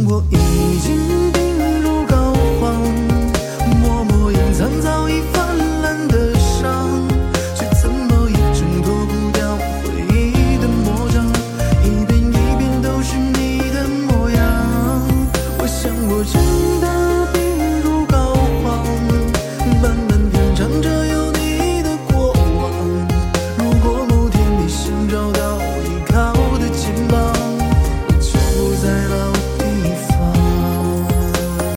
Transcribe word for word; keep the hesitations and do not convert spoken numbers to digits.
我已经病入膏肓，默默隐藏早已泛滥的伤，却怎么也挣脱不掉回忆的魔掌，一遍一遍都是你的模样。我想我真